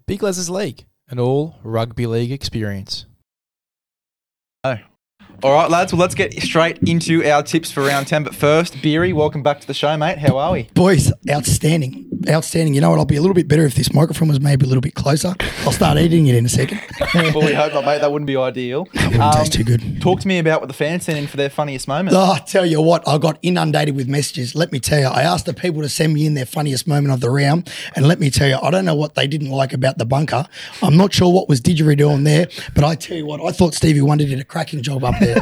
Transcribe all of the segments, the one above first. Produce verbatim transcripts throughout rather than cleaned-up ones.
Big Les's League, an all rugby league experience. Oh. All right, lads. Well, let's get straight into our tips for round ten. But first, Beery, welcome back to the show, mate. How are we? Boys, outstanding. Outstanding. You know what? I'll be a little bit better if this microphone was maybe a little bit closer. I'll start eating it in a second. Well, we hope not, mate. That wouldn't be ideal. It wouldn't taste too good. Talk to me about what the fans sent in for their funniest moment. Oh, I tell you what, I got inundated with messages. Let me tell you, I asked the people to send me in their funniest moment of the round. And let me tell you, I don't know what they didn't like about the bunker. I'm not sure what was didgeridoo on there. But I tell you what, I thought Stevie Wonder did a cracking job up there.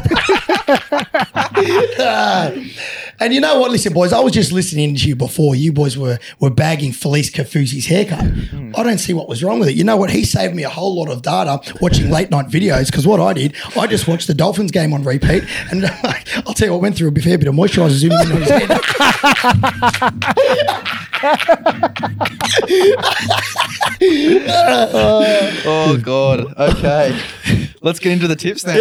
uh, and you know what? Listen, boys, I was just listening to you before. You boys were were bagging Felice Kafusi's haircut. Mm. I don't see what was wrong with it. You know what? He saved me a whole lot of data watching late night videos because what I did, I just watched the Dolphins game on repeat. And uh, I'll tell you what, went through a fair bit of moisturiser zooming in on his head. oh, oh, God. Okay. Let's get into the tips then.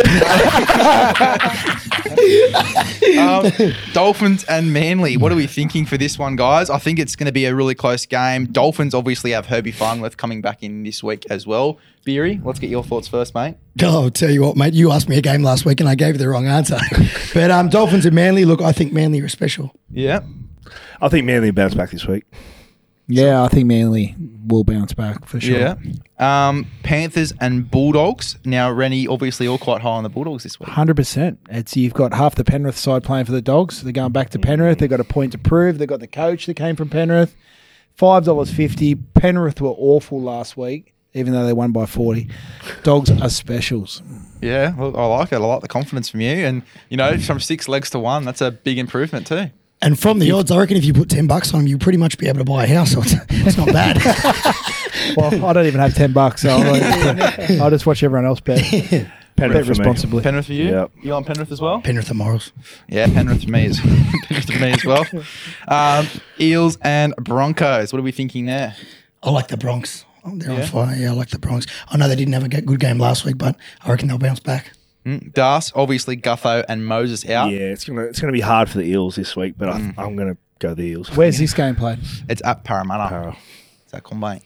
um, Dolphins and Manly. What are we thinking for this one, guys? I think it's going to be a really close game. Dolphins obviously have Herbie Farnworth coming back in this week as well. Beery, let's get your thoughts first, mate. Oh, I'll tell you what, mate. You asked me a game last week and I gave you the wrong answer. But um, Dolphins and Manly, look, I think Manly are special. Yeah. I think Manly bounce back this week. Yeah, I think Manly will bounce back for sure. Yeah. Um, Panthers and Bulldogs. Now, Rennie, obviously all quite high on the Bulldogs this week. one hundred percent. It's You've got half the Penrith side playing for the Dogs. They're going back to Penrith. They've got a point to prove. They've got the coach that came from Penrith. five dollars fifty. Penrith were awful last week, even though they won by forty. Dogs are specials. Yeah, well, I like it. I like the confidence from you. And, you know, from six legs to one, that's a big improvement too. And from the odds, I reckon if you put ten bucks on them, you'll pretty much be able to buy a house. So it's, it's not bad. Well, I don't even have ten bucks, so I'll, I'll just watch everyone else bet. Penrith bet responsibly. Penrith for you? Yep. You on Penrith as well? Penrith and Morals. Yeah, Penrith for me as, Penrith for me as well. Um, Eels and Broncos. What are we thinking there? I like the Bronx. Oh, they're Yeah. on fire. Yeah, I like the Bronx. I know they didn't have a good game last week, but I reckon they'll bounce back. Mm, Das, obviously Gutho and Moses out. Yeah, it's gonna it's gonna be hard for the Eels this week, but mm. I, I'm gonna go the Eels. Where's this game played? It's at Parramatta. Para. Is that combined?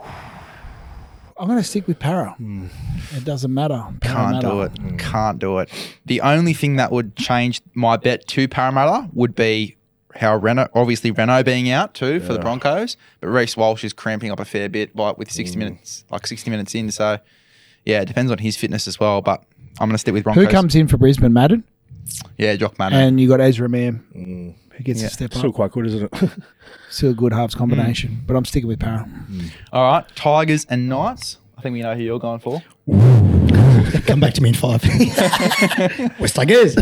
I'm going to stick with Para. Mm. It doesn't matter. Can't do it. Mm. Can't do it. The only thing that would change my bet to Parramatta would be how Reno, obviously Reno being out too for yeah. the Broncos, but Reece Walsh is cramping up a fair bit, like with sixty mm. minutes, like sixty minutes in. So yeah, it depends on his fitness as well. But I'm going to stick with Broncos. Who comes in for Brisbane? Madden? Yeah, Jock Madden. And you got Ezra Mam, mm. who gets yeah. to step Still up. quite good, isn't it? Still a good halves combination, mm. but I'm sticking with Para. Mm. All right, Tigers and Knights. I think we know who you're going for. Come back to me in five. West Tigers.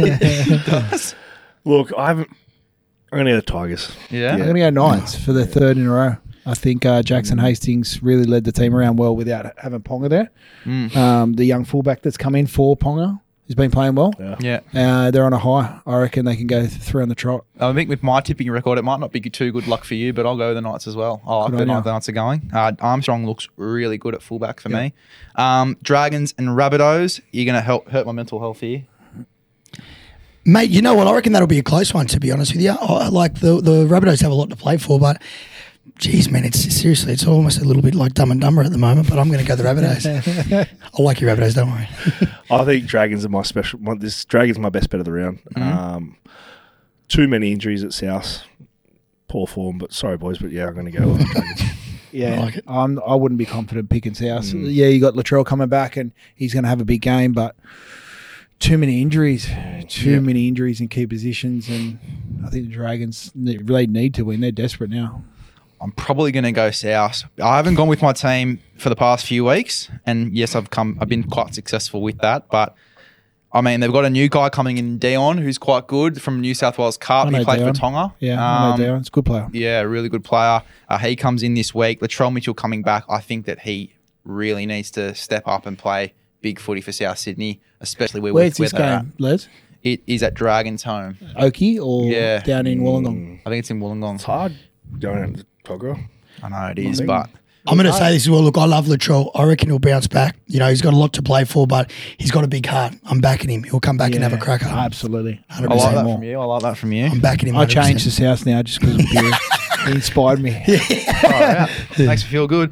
Look, I haven't. I'm going to go Tigers. Yeah? yeah. I'm going to go Knights for the third in a row. I think uh, Jackson Hastings really led the team around well without having Ponga there. Mm. Um, the young fullback that's come in for Ponga has been playing well. Yeah, yeah. Uh, they're on a high. I reckon they can go through on the trot. I think with my tipping record, it might not be too good luck for you, but I'll go with the Knights as well. I like the, the Knights are going. Uh, Armstrong looks really good at fullback for yeah. me. Um, Dragons and Rabbitohs, you're going to help hurt my mental health here. Mate, you know what? I reckon that'll be a close one, to be honest with you. I, like the, the Rabbitohs have a lot to play for, but geez, man, it's seriously, it's almost a little bit like Dumb and Dumber at the moment, but I'm going to go the Rabbitohs. I like your Rabbitohs, don't worry. I think Dragons are my special. My, this Dragons are my best bet of the round. Mm-hmm. Um, too many injuries at South. Poor form, but sorry, boys, but yeah, I'm going to go with Dragons. Yeah, I, like I'm, I wouldn't be confident picking South. Mm. Yeah, you got Latrell coming back, and he's going to have a big game, but too many injuries, too yeah. many injuries in key positions, and I think the Dragons really need to win. They're desperate now. I'm probably going to go South. I haven't gone with my team for the past few weeks, and yes, I've come. I've been quite successful with that. But I mean, they've got a new guy coming in, Dion, who's quite good from New South Wales Cup. He played Dion. for Tonga. Yeah, um, I know Dion. It's a good player. Yeah, really good player. Uh, he comes in this week. Latrell Mitchell coming back. I think that he really needs to step up and play big footy for South Sydney, especially where Where's we're this game, Les? It is at Dragons home. Oakey or yeah. down in Wollongong? I think it's in Wollongong. It's hard going out to Togger. I know it is, but I'm going to say this as well. Look, I love Latrell. I reckon he'll bounce back. You know, he's got a lot to play for, but he's got a big heart. I'm backing him. He'll come back yeah, and have a cracker. Absolutely. I like that more. from you. I like that from you. I'm backing him. I changed the South now just because of Beer. He inspired me. Yeah. Oh, yeah. Makes me feel good.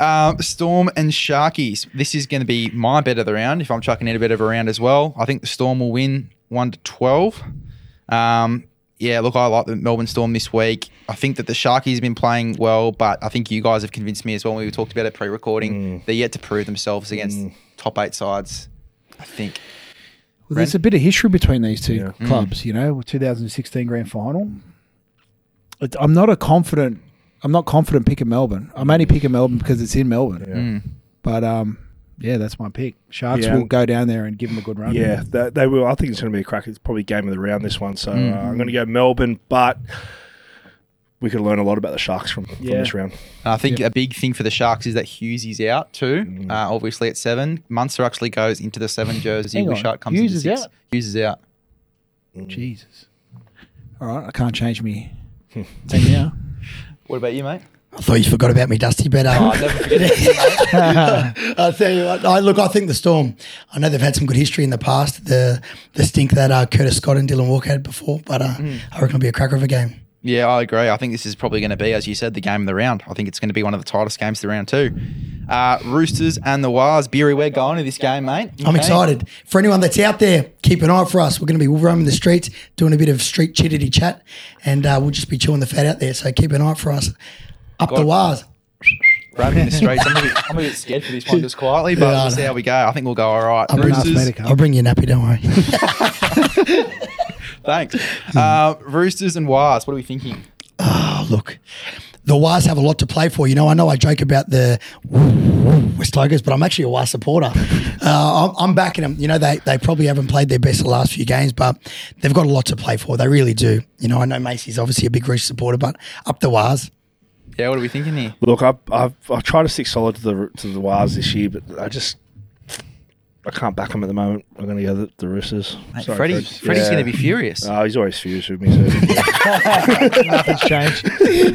Um, Storm and Sharkies. This is going to be my bet of the round. If I'm chucking in a bit of a round as well, I think the Storm will win one to twelve. Um, yeah, look, I like the Melbourne Storm this week. I think that the Sharkies have been playing well, but I think you guys have convinced me as well when we talked about it pre-recording. Mm. They're yet to prove themselves against mm. top eight sides, I think. Well, there's a bit of history between these two Yeah. clubs, mm. you know, two thousand sixteen grand final. It- I'm not a confident. I'm not confident picking Melbourne. I'm only picking Melbourne because it's in Melbourne. Yeah. Mm. But um, yeah, that's my pick. Sharks Yeah. will go down there and give them a good run. Yeah, they, they will. I think it's going to be a crack. It's probably game of the round, this one. So Mm. uh, I'm going to go Melbourne, but we could learn a lot about the Sharks from, from Yeah. this round. And I think Yeah. a big thing for the Sharks is that Hughes is out too. Mm. Uh, obviously at seven, Munster actually goes into the seven jersey. Hang on. Wishart comes Hughes into is six. out? Hughes is out. Jesus. All right, I can't change me. Team now. What about you, mate? I thought you forgot about me, Dusty, but um, Oh, I never forget you, mate. I'll tell you what. I, look, I think the Storm, I know they've had some good history in the past, the the stink that uh, Curtis Scott and Dylan Walker had before, but uh, Mm. I reckon it'll be a cracker of a game. Yeah, I agree. I think this is probably going to be, as you said, the game of the round. I think it's going to be one of the tightest games of the round too. Uh, Roosters and the Wars. Beery, we're going to this game, mate. I'm Okay. excited. For anyone that's out there, keep an eye out for us. We're going to be roaming the streets, doing a bit of street chittity chat, and uh, we'll just be chewing the fat out there. So keep an eye out for us. Up Got the it. Wars. Roaming the streets. I'm a, bit, I'm a bit scared for this one just quietly, but Yeah, I we'll see know. how we go. I think we'll go all right. I'll bring, Roosters. I'll bring you a nappy, don't worry. Thanks. Uh, Roosters and Wars. What are we thinking? Oh, look, the Wars have a lot to play for. You know, I know I joke about the West Tigers, but I'm actually a Wars supporter. Uh, I'm, I'm backing them. You know, they, they probably haven't played their best the last few games, but they've got a lot to play for. They really do. You know, I know Macy's obviously a big Roosters supporter, but up the Wars. Yeah, what are we thinking here? Look, I've, I've, I've tried to stick solid to the to the Wars this year, but I just I can't back them at the moment. I'm going to go the, the Roosters. Mate, Sorry, Freddie, Fred. Freddie's Yeah. going to be furious. Oh, he's always furious with me. So. Nothing's changed.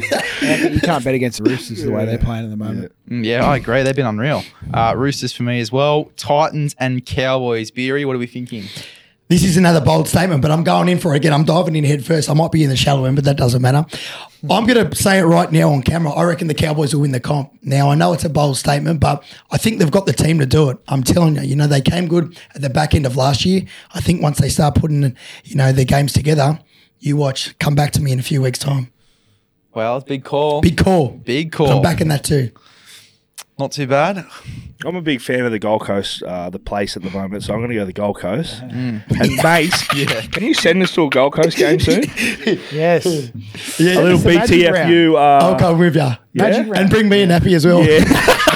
You can't bet against the Roosters the way they're playing at the moment. Mm, Yeah, I agree. They've been unreal. Uh, Roosters for me as well. Titans and Cowboys. Beery, what are we thinking? This is another bold statement, but I'm going in for it again. I'm diving in head first. I might be in the shallow end, but that doesn't matter. I'm going to say it right now on camera. I reckon the Cowboys will win the comp. Now, I know it's a bold statement, but I think they've got the team to do it. I'm telling you, you know, they came good at the back end of last year. I think once they start putting, you know, their games together, you watch, come back to me in a few weeks' time. Well, big call. Big call. Big call. I'm backing that too. Not too bad. I'm a big fan of the Gold Coast, uh, the place at the moment, so I'm going to go the Gold Coast. And mate, Yeah. can you send us to a Gold Coast game soon? Yes. Yeah, A little It's a B magic T F U. Uh, I'll come with you. Magic And bring me a nappy as well. Yeah.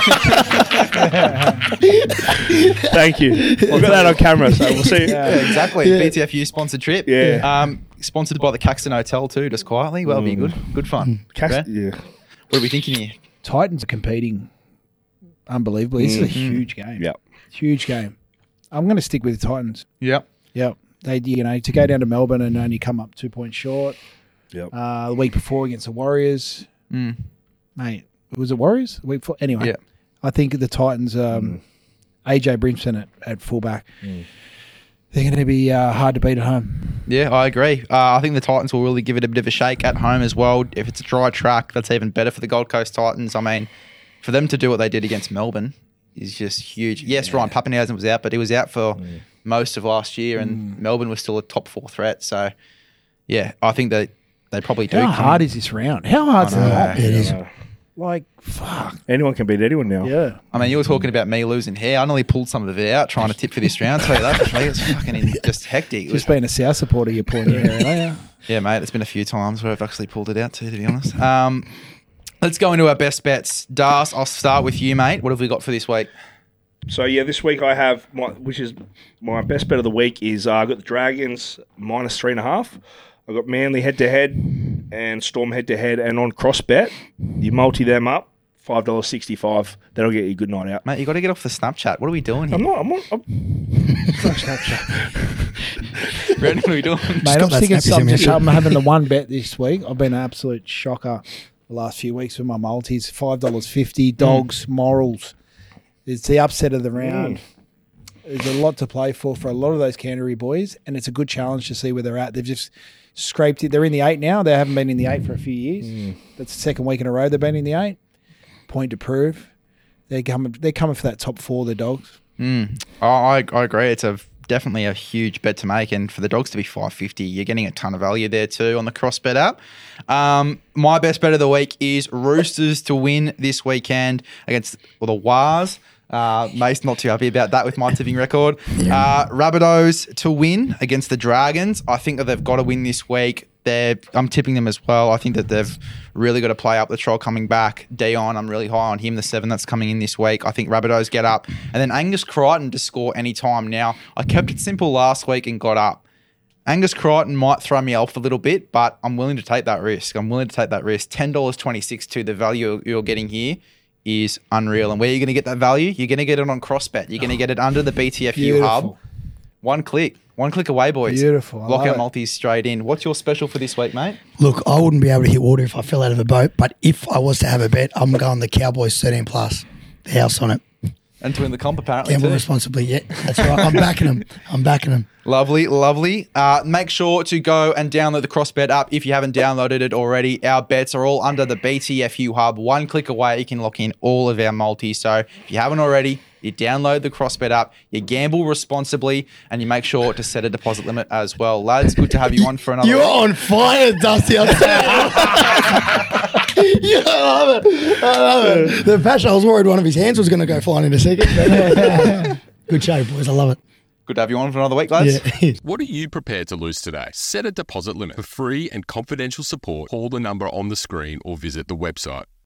Thank you. We've got that on camera, so we'll see. Yeah, exactly. Yeah. B T F U sponsored trip. Yeah. Um, sponsored by the Caxton Hotel too, just quietly. Well, that'll be good. Good fun. Cast- Yeah. yeah. What are we thinking here? Titans are competing unbelievably. This is a huge game. Yep. Huge game. I'm going to stick with the Titans. Yep. Yep. They, you know, to go down to Melbourne and only come up two points short. Yep. Uh, the week before against the Warriors, Mm. mate, was it Warriors? The week before, anyway. Yeah. I think the Titans, um, A J Brimson at, at fullback, they're going to be uh, hard to beat at home. Yeah, I agree. Uh, I think the Titans will really give it a bit of a shake at home as well. If it's a dry track, that's even better for the Gold Coast Titans. I mean, for them to do what they did against Melbourne is just huge. Yes, Ryan Pappenhausen was out, but he was out for most of last year, and Melbourne was still a top four threat. So, yeah, I think that they probably do. How come- hard is this round? How hard's I know. that? It is. Like, fuck. Anyone can beat anyone now. Yeah. I mean, you were talking about me losing hair. I nearly pulled some of it out trying to tip for this round. Tell you that, mate, it's fucking just hectic. It was Just being a South supporter, you're pulling your hair out, are you? Yeah, mate, it's been a few times where I've actually pulled it out too, to be honest. Um, let's go into our best bets. Das, I'll start with you, mate. What have we got for this week? So yeah, this week I have my, which is my best bet of the week is uh, I got the Dragons minus three and a half. I got Manly head to head and Storm head to head, and on cross bet you multi them up five dollars sixty five. That'll get you a good night out. Mate, you got to get off the Snapchat. What are we doing here? I'm not. I'm not. I'm, Brendan, what are we doing? Mate, got I'm that sticking snappy something. semi- I'm having the one bet this week. I've been an absolute shocker the last few weeks with my multis. five dollars fifty, dogs, morals. It's the upset of the round. There's a lot to play for for a lot of those Canterbury boys, and it's a good challenge to see where they're at. They've just scraped it. They're in the eight now. They haven't been in the eight for a few years. That's the second week in a row they've been in the eight. Point to prove. they're coming. They're coming for that top four. The Dogs. Mm. Oh, I, I agree. It's a definitely a huge bet to make, and for the Dogs to be five fifty, you're getting a ton of value there too on the CrossBet app. Um, my best bet of the week is Roosters to win this weekend against well, the Wars. Uh, Mace not too happy about that with my tipping record. Uh, Rabbitohs to win against the Dragons. I think that they've got to win this week. They're, I'm tipping them as well. I think that they've really got to play up. The trial coming back. Dion, I'm really high on him. The seven that's coming in this week. I think Rabbitohs get up. And then Angus Crichton to score any time now. I kept it simple last week and got up. Angus Crichton might throw me off a little bit, but I'm willing to take that risk. I'm willing to take that risk. ten dollars twenty-six to the value you're getting here is unreal. And where are you going to get that value? You're going to get it on CrossBet. You're going to get it under the B T F U hub. One click. One click away, boys. Beautiful. I Lock love out it. multis straight in. What's your special for this week, mate? Look, I wouldn't be able to hit water if I fell out of a boat, but if I was to have a bet, I'm going the Cowboys thirteen plus. The house on it. And to win the comp, apparently, Gamble too. responsibly, yeah. That's right. I'm backing them. I'm backing them. Lovely, lovely. Uh, make sure to go and download the CrossBet app if you haven't downloaded it already. Our bets are all under the B T F U hub. One click away, you can lock in all of our multis. So if you haven't already, you download the CrossBet app, you gamble responsibly, and you make sure to set a deposit limit as well. Lads, good to have you on for another You're week. on fire, Dusty. I'm yeah, I love it. I love it. The passion, I was worried one of his hands was going to go flying in a second. But good show, boys. I love it. Good to have you on for another week, lads. Yeah. What are you prepared to lose today? Set a deposit limit. For free and confidential support, call the number on the screen or visit the website.